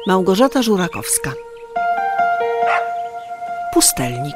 Małgorzata Żurakowska. Pustelnik.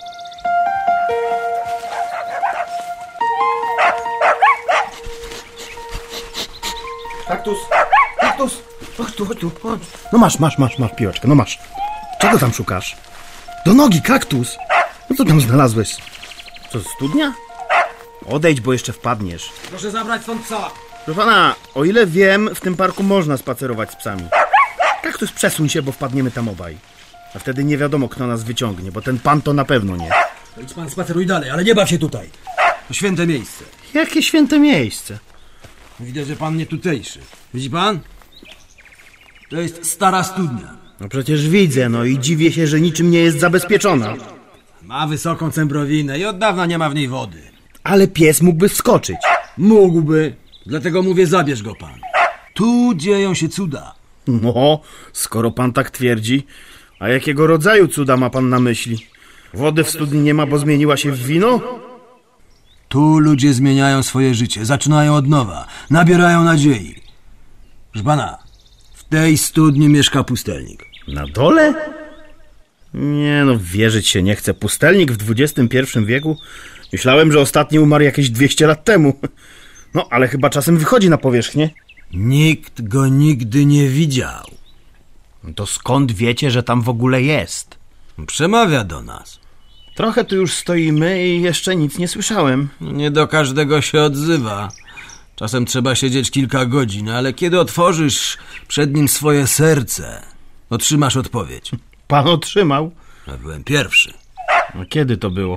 Kaktus! Kaktus! Chodź tu. Chodź. No masz piłeczkę, no masz. Czego tam szukasz? Do nogi, kaktus! No co tam znalazłeś? Co, studnia? Odejdź, bo jeszcze wpadniesz. Proszę zabrać stąd psa. Proszę pana, o ile wiem, w tym parku można spacerować z psami. Kaktus, przesuń się, bo wpadniemy tam obaj. A wtedy nie wiadomo, kto nas wyciągnie, bo ten pan to na pewno nie. To idź pan, spaceruj dalej, ale nie baw się tutaj. To święte miejsce. Jakie święte miejsce? Widać, że pan nie tutejszy. Widzi pan? To jest stara studnia. No przecież widzę, no i dziwię się, że niczym nie jest zabezpieczona. Ma wysoką cembrowinę i od dawna nie ma w niej wody. Ale pies mógłby wskoczyć. Mógłby, dlatego mówię, zabierz go pan. Tu dzieją się cuda. No, skoro pan tak twierdzi, a jakiego rodzaju cuda ma pan na myśli? Wody w studni nie ma, bo zmieniła się w wino? Tu ludzie zmieniają swoje życie, zaczynają od nowa, nabierają nadziei. Proszę pana, w tej studni mieszka pustelnik. Na dole? Nie no, wierzyć się nie chcę. Pustelnik w XXI wieku? Myślałem, że ostatni umarł jakieś 200 lat temu. No, ale chyba czasem wychodzi na powierzchnię. Nikt go nigdy nie widział. To skąd wiecie, że tam w ogóle jest? Przemawia do nas. Trochę tu już stoimy i jeszcze nic nie słyszałem. Nie do każdego się odzywa. Czasem trzeba siedzieć kilka godzin, ale kiedy otworzysz przed nim swoje serce, otrzymasz odpowiedź. Pan otrzymał? Ja byłem pierwszy. A kiedy to było?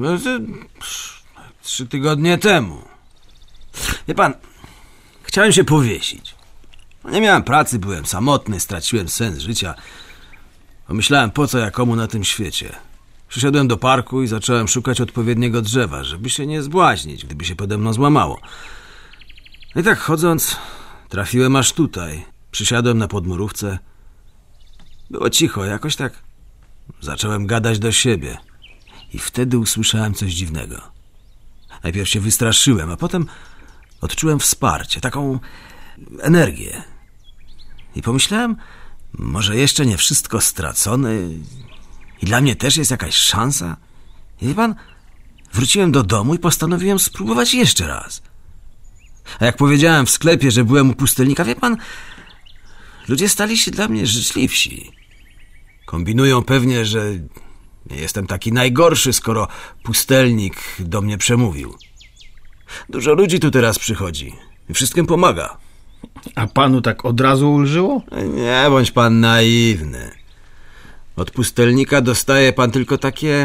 3 tygodnie temu. Wie pan, chciałem się powiesić. Nie miałem pracy, byłem samotny, straciłem sens życia. Pomyślałem, po co ja komu na tym świecie. Przyszedłem do parku i zacząłem szukać odpowiedniego drzewa, żeby się nie zbłaźnić, gdyby się pode mną złamało. I tak chodząc, trafiłem aż tutaj. Przysiadłem na podmurówce. Było cicho, jakoś tak zacząłem gadać do siebie. I wtedy usłyszałem coś dziwnego. Najpierw się wystraszyłem, a potem odczułem wsparcie, taką energię. I pomyślałem, może jeszcze nie wszystko stracone i dla mnie też jest jakaś szansa. I wie pan, wróciłem do domu i postanowiłem spróbować jeszcze raz. A jak powiedziałem w sklepie, że byłem u pustelnika, wie pan, ludzie stali się dla mnie życzliwsi. Kombinują pewnie, że nie jestem taki najgorszy, skoro pustelnik do mnie przemówił. Dużo ludzi tu teraz przychodzi i wszystkim pomaga. A panu tak od razu ulżyło? Nie bądź pan naiwny. Od pustelnika dostaje pan tylko takie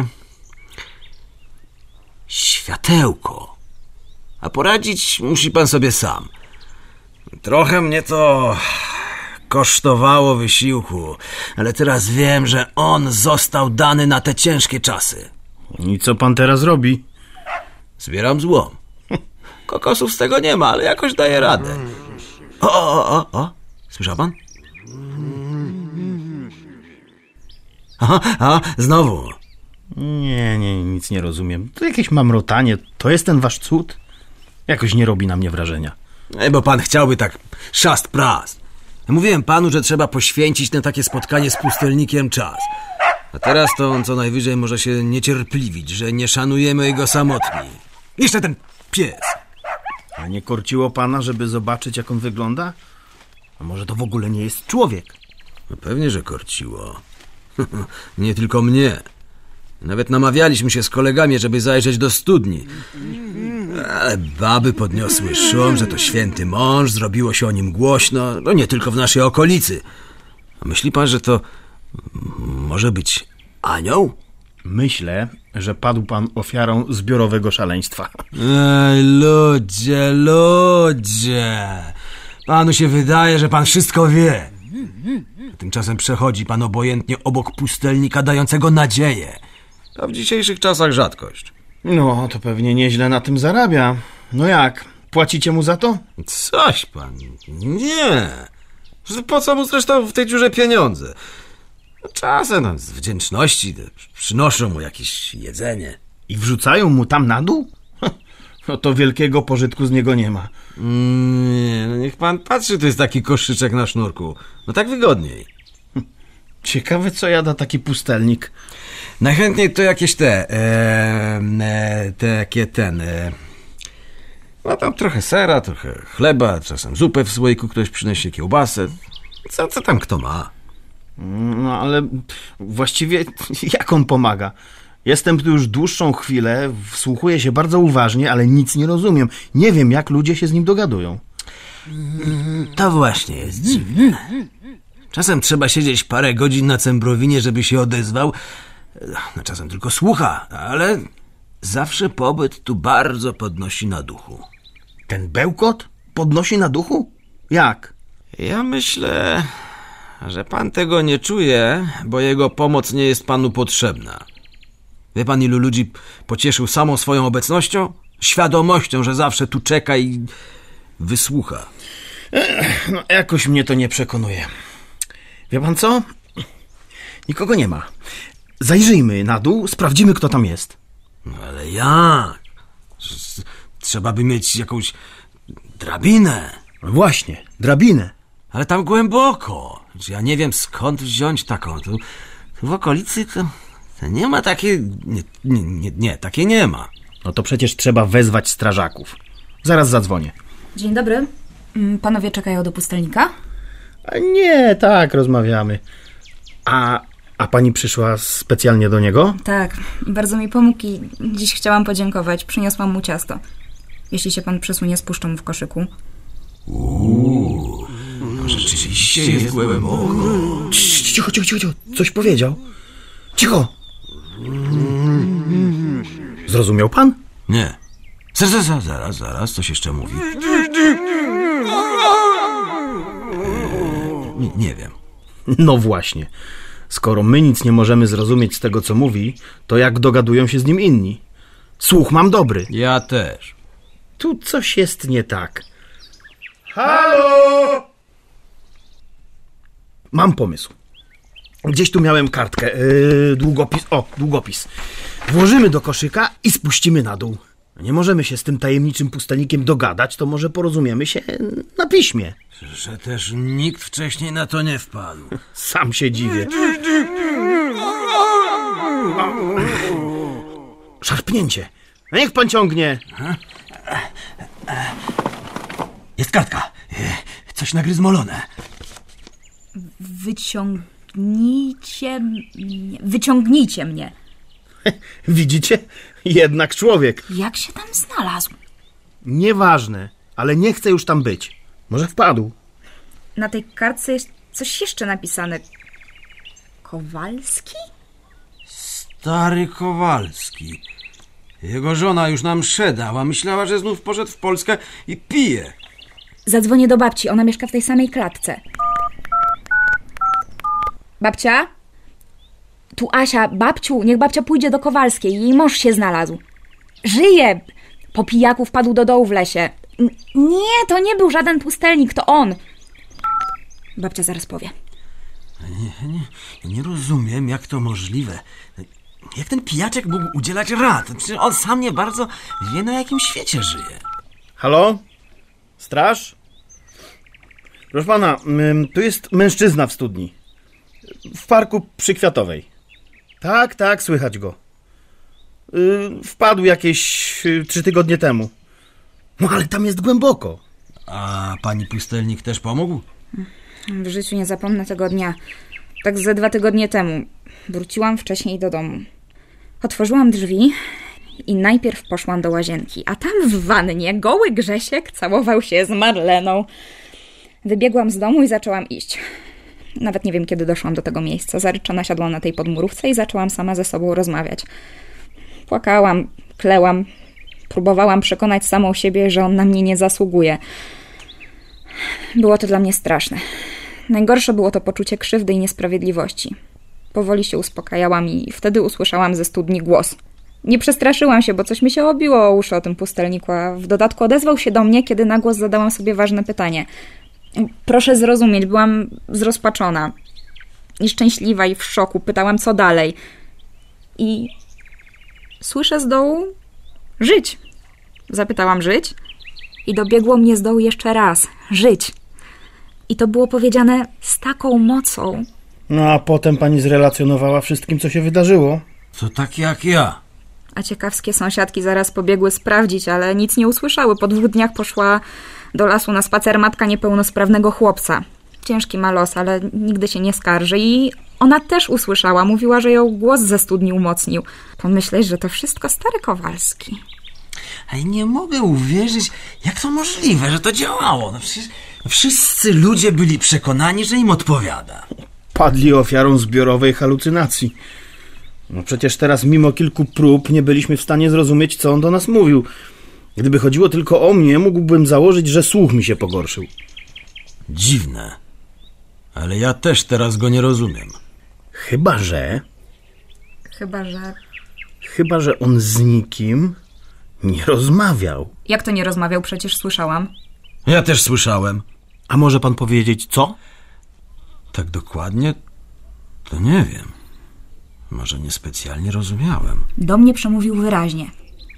światełko. A poradzić musi pan sobie sam. Trochę mnie to kosztowało wysiłku, ale teraz wiem, że on został dany na te ciężkie czasy. I co pan teraz robi? Zbieram złom. Kokosów z tego nie ma, ale jakoś daję radę. O! Słyszał pan? Aha, znowu. Nie, nic nie rozumiem. To jakieś mamrotanie. To jest ten wasz cud? Jakoś nie robi na mnie wrażenia. Bo pan chciałby tak szast pras. Mówiłem panu, że trzeba poświęcić na takie spotkanie z pustelnikiem czas. A teraz to on co najwyżej może się niecierpliwić, że nie szanujemy jego samotni. Jeszcze ten pies. A nie korciło pana, żeby zobaczyć, jak on wygląda? A może to w ogóle nie jest człowiek? No pewnie, że korciło. Nie tylko mnie. Nawet namawialiśmy się z kolegami, żeby zajrzeć do studni. Ale baby podniosły szum, że to święty mąż, zrobiło się o nim głośno, no nie tylko w naszej okolicy. A myśli pan, że to może być anioł? Myślę, że padł pan ofiarą zbiorowego szaleństwa. Ej, ludzie! Panu się wydaje, że pan wszystko wie. A tymczasem przechodzi pan obojętnie obok pustelnika dającego nadzieję. To w dzisiejszych czasach rzadkość. No, to pewnie nieźle na tym zarabia. No jak? Płacicie mu za to? Coś pan... Nie. Po co mu zresztą w tej dziurze pieniądze? Czasem z wdzięczności przynoszą mu jakieś jedzenie. I wrzucają mu tam na dół? No to wielkiego pożytku z niego nie ma. Nie, no niech pan patrzy, to jest taki koszyczek na sznurku. No tak wygodniej. Ciekawe, co jada taki pustelnik. Najchętniej to jakieś no tam trochę sera, trochę chleba, czasem zupę w słoiku ktoś przyniesie, kiełbasę. Co tam kto ma? No ale właściwie jak on pomaga? Jestem tu już dłuższą chwilę, wsłuchuję się bardzo uważnie, ale nic nie rozumiem. Nie wiem, jak ludzie się z nim dogadują. To właśnie jest dziwne. Czasem trzeba siedzieć parę godzin na Cembrowinie, żeby się odezwał. No, czasem tylko słucha, ale zawsze pobyt tu bardzo podnosi na duchu. Ten bełkot podnosi na duchu? Jak? Ja myślę, że pan tego nie czuje, bo jego pomoc nie jest panu potrzebna. Wie pan, ilu ludzi pocieszył samą swoją obecnością? Świadomością, że zawsze tu czeka i wysłucha. No, jakoś mnie to nie przekonuje. Wie pan co? Nikogo nie ma. Zajrzyjmy na dół, sprawdzimy, kto tam jest. No ale jak? Trzeba by mieć jakąś drabinę. No właśnie, drabinę. Ale tam głęboko. Ja nie wiem, skąd wziąć taką. Tu w okolicy to nie ma takiej... Nie, takiej nie ma. No to przecież trzeba wezwać strażaków. Zaraz zadzwonię. Dzień dobry. Panowie czekają do pustelnika? A nie, tak, rozmawiamy. A pani przyszła specjalnie do niego? Tak, bardzo mi pomógł i dziś chciałam podziękować. Przyniosłam mu ciasto. Jeśli się pan przesunie, spuszczę mu w koszyku. Rzeczywiście jest głęboko. Cicho. Coś powiedział. Cicho. Zrozumiał pan? Nie. Zaraz, coś jeszcze mówi. Nie wiem. No właśnie. Skoro my nic nie możemy zrozumieć z tego, co mówi, to jak dogadują się z nim inni? Słuch mam dobry. Ja też. Tu coś jest nie tak. Halo! Mam pomysł. Gdzieś tu miałem kartkę. Długopis. O, długopis. Włożymy do koszyka i spuścimy na dół. Nie możemy się z tym tajemniczym pustelnikiem dogadać, to może porozumiemy się na piśmie. Że też nikt wcześniej na to nie wpadł. Sam się dziwię. Szarpnięcie. A niech pan ciągnie. Jest kartka. Coś nagryzmolone. Wyciągnijcie mnie. Widzicie? Jednak człowiek. Jak się tam znalazł? Nieważne, ale nie chcę już tam być. Może wpadł. Na tej kartce jest coś jeszcze napisane. Kowalski? Stary Kowalski. Jego żona już nam szedała. Myślała, że znów poszedł w Polskę i pije. Zadzwonię do babci, ona mieszka w tej samej klatce. Babcia? Tu Asia, babciu, niech babcia pójdzie do Kowalskiej. Jej mąż się znalazł. Żyje! Po pijaku wpadł do dołu w lesie. Nie, to nie był żaden pustelnik, to on. Babcia zaraz powie. Nie rozumiem, jak to możliwe. Jak ten pijaczek mógł udzielać rad? Przecież on sam nie bardzo wie, na jakim świecie żyje. Halo? Straż? Proszę pana, tu jest mężczyzna w studni. W parku przy Kwiatowej. Tak, słychać go. Wpadł jakieś 3 tygodnie temu. No ale tam jest głęboko. A pani pustelnik też pomógł? W życiu nie zapomnę tego dnia. Tak ze 2 tygodnie temu. Wróciłam wcześniej do domu. Otworzyłam drzwi i najpierw poszłam do łazienki. A tam w wannie goły Grzesiek całował się z Marleną. Wybiegłam z domu i zaczęłam iść. Nawet nie wiem, kiedy doszłam do tego miejsca. Zaryczona siadłam na tej podmurówce i zaczęłam sama ze sobą rozmawiać. Płakałam, klełam. Próbowałam przekonać samą siebie, że on na mnie nie zasługuje. Było to dla mnie straszne. Najgorsze było to poczucie krzywdy i niesprawiedliwości. Powoli się uspokajałam i wtedy usłyszałam ze studni głos. Nie przestraszyłam się, bo coś mi się obiło o uszy o tym pustelniku, a w dodatku odezwał się do mnie, kiedy na głos zadałam sobie ważne pytanie. Proszę zrozumieć, byłam zrozpaczona, nieszczęśliwa i w szoku. Pytałam, co dalej. I słyszę z dołu żyć. Zapytałam żyć i dobiegło mnie z dołu jeszcze raz. Żyć. I to było powiedziane z taką mocą, No a potem pani zrelacjonowała wszystkim, co się wydarzyło. To tak jak ja. A ciekawskie sąsiadki zaraz pobiegły sprawdzić, ale nic nie usłyszały. Po 2 dniach poszła do lasu na spacer matka niepełnosprawnego chłopca. Ciężki ma los, ale nigdy się nie skarży. I ona też usłyszała. Mówiła, że ją głos ze studni umocnił. Pomyśleć, że to wszystko stary Kowalski. A nie mogę uwierzyć, jak to możliwe, że to działało. No przecież wszyscy ludzie byli przekonani, że im odpowiada. Padli ofiarą zbiorowej halucynacji. No przecież teraz mimo kilku prób nie byliśmy w stanie zrozumieć, co on do nas mówił. Gdyby chodziło tylko o mnie, mógłbym założyć, że słuch mi się pogorszył. Dziwne. Ale ja też teraz go nie rozumiem. Chyba, że on z nikim nie rozmawiał. Jak to nie rozmawiał? Przecież słyszałam. Ja też słyszałem. A może pan powiedzieć, co? Tak dokładnie? To nie wiem. Może niespecjalnie rozumiałem. Do mnie przemówił wyraźnie.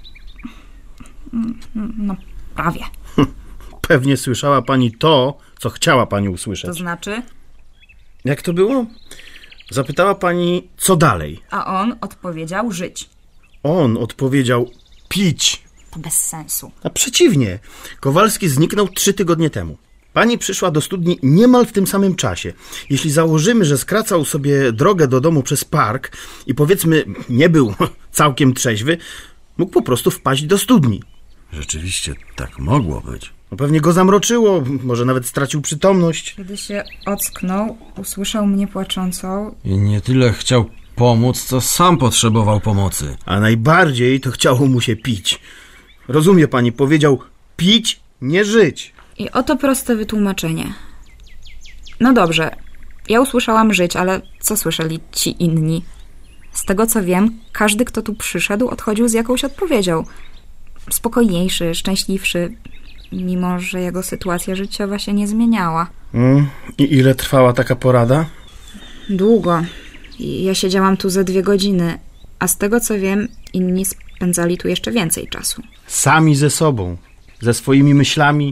No, prawie. Pewnie słyszała pani to, co chciała pani To usłyszeć. znaczy? Jak to było? Zapytała pani, co dalej. A on odpowiedział żyć. On odpowiedział, pić. To bez sensu. A przeciwnie, Kowalski zniknął 3 tygodnie temu. Pani przyszła do studni niemal w tym samym czasie. Jeśli założymy, że skracał sobie drogę do domu przez park i powiedzmy nie był całkiem trzeźwy, mógł po prostu wpaść do studni. Rzeczywiście tak mogło być. No pewnie go zamroczyło, może nawet stracił przytomność. Kiedy się ocknął, usłyszał mnie płaczącą. I nie tyle chciał pomóc, co sam potrzebował pomocy. A najbardziej to chciało mu się pić. Rozumie pani, powiedział pić, nie żyć. I oto proste wytłumaczenie. No dobrze, ja usłyszałam żyć, ale co słyszeli ci inni? Z tego co wiem, każdy, kto tu przyszedł, odchodził z jakąś odpowiedzią. Spokojniejszy, szczęśliwszy, mimo że jego sytuacja życiowa się nie zmieniała. I ile trwała taka porada? Długo. Ja siedziałam tu ze 2 godziny, a z tego co wiem, inni spędzali tu jeszcze więcej czasu. Sami ze sobą, ze swoimi myślami.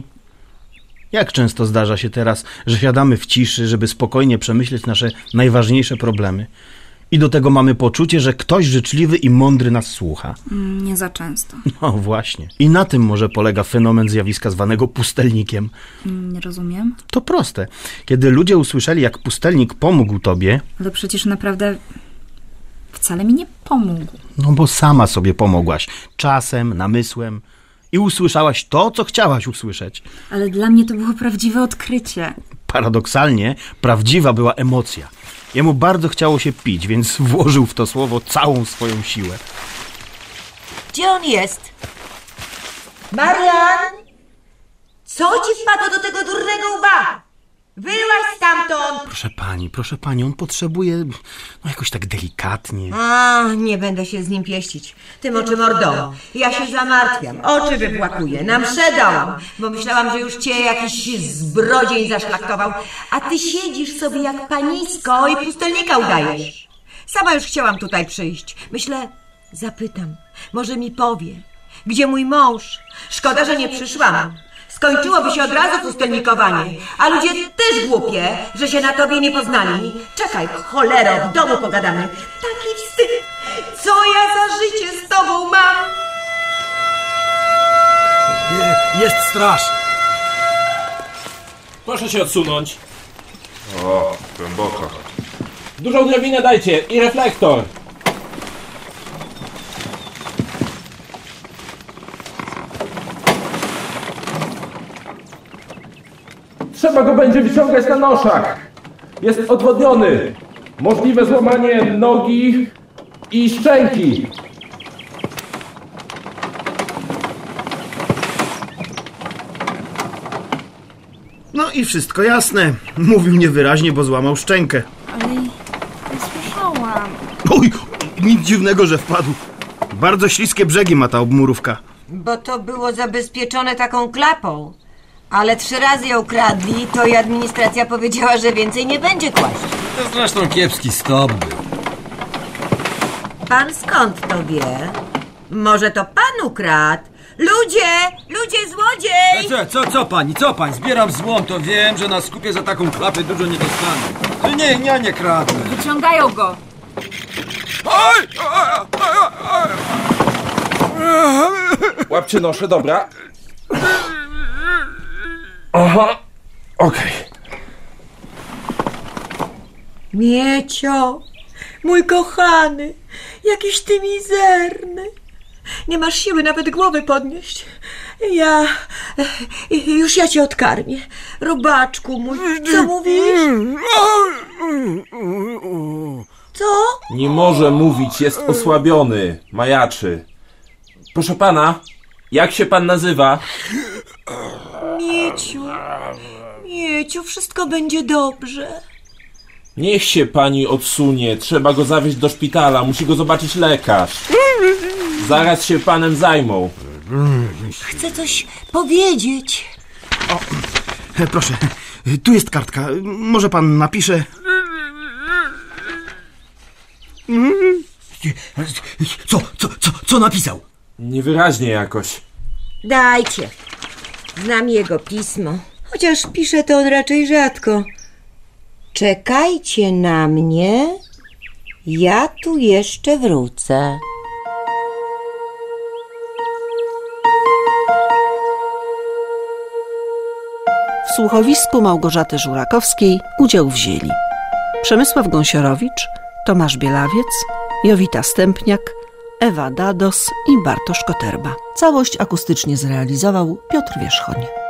Jak często zdarza się teraz, że siadamy w ciszy, żeby spokojnie przemyśleć nasze najważniejsze problemy. I do tego mamy poczucie, że ktoś życzliwy i mądry nas słucha. Nie za często. No właśnie. I na tym może polega fenomen zjawiska zwanego pustelnikiem. Nie rozumiem. To proste. Kiedy ludzie usłyszeli, jak pustelnik pomógł tobie, Ale przecież naprawdę wcale mi nie pomógł. no bo sama sobie pomogłaś. Czasem, namysłem. I usłyszałaś to, co chciałaś usłyszeć. Ale dla mnie to było prawdziwe odkrycie. Paradoksalnie, prawdziwa była emocja. Jemu bardzo chciało się pić, więc włożył w to słowo całą swoją siłę. Gdzie on jest? Marian! Co ci wpadło do tego durnego łba? Wyłaź stamtąd! Proszę pani, on potrzebuje jakoś tak delikatnie. A, nie będę się z nim pieścić. Tym oczy mordo. Ja się zamartwiam. Oczy wywłakuję. Na mszę dałam, bo myślałam, że już cię jakiś zbrodzień zaszlachtował. A ty siedzisz sobie jak panisko i pustelnika udajesz. Sama już chciałam tutaj przyjść. Myślę, zapytam. Może mi powie. Gdzie mój mąż? Szkoda, że nie przyszłam. Skończyłoby się od razu pustelnikowanie. A ludzie też głupie, że się na tobie nie poznali. Czekaj, cholero, w domu pogadamy. Taki wstyd. Co ja za życie z tobą mam? Jest straż! Proszę się odsunąć. O, głęboko. Dużą drabinę dajcie i reflektor. Trzeba go będzie wyciągać na noszach. Jest odwodniony. Możliwe złamanie nogi i szczęki. No i wszystko jasne. Mówił niewyraźnie, bo złamał szczękę. Ale nie słyszałam. Oj, nic dziwnego, że wpadł. Bardzo śliskie brzegi ma ta obmurówka. Bo to było zabezpieczone taką klapą. Ale 3 razy ją kradli, to i administracja powiedziała, że więcej nie będzie kłaść. To zresztą kiepski stop był. Pan skąd to wie? Może to pan ukradł? Ludzie, złodziej! Co pani? Zbieram złom, to wiem, że na skupie za taką klapę dużo nie dostanę. Nie kradnę. Wyciągają go. Łapcie noszę, dobra. Aha, okej. Miecio, mój kochany, jakiś ty mizerny. Nie masz siły nawet głowy podnieść. Już ja cię odkarmię. Robaczku mój, co mówisz? Co? Nie może mówić, jest osłabiony, majaczy. Proszę pana, jak się pan nazywa? Mieciu, wszystko będzie dobrze. Niech się pani odsunie, trzeba go zawieźć do szpitala, musi go zobaczyć lekarz. Zaraz się panem zajmą. Chcę coś powiedzieć. Proszę, tu jest kartka. Może pan napisze? Co napisał? Niewyraźnie jakoś. Dajcie. Znam jego pismo. Chociaż pisze to on raczej rzadko. Czekajcie na mnie. Ja tu jeszcze wrócę. W słuchowisku Małgorzaty Żurakowskiej udział wzięli Przemysław Gąsiorowicz, Tomasz Bielawiec, Jowita Stępniak, Ewa Dados i Bartosz Koterba. Całość akustycznie zrealizował Piotr Wierzchoń.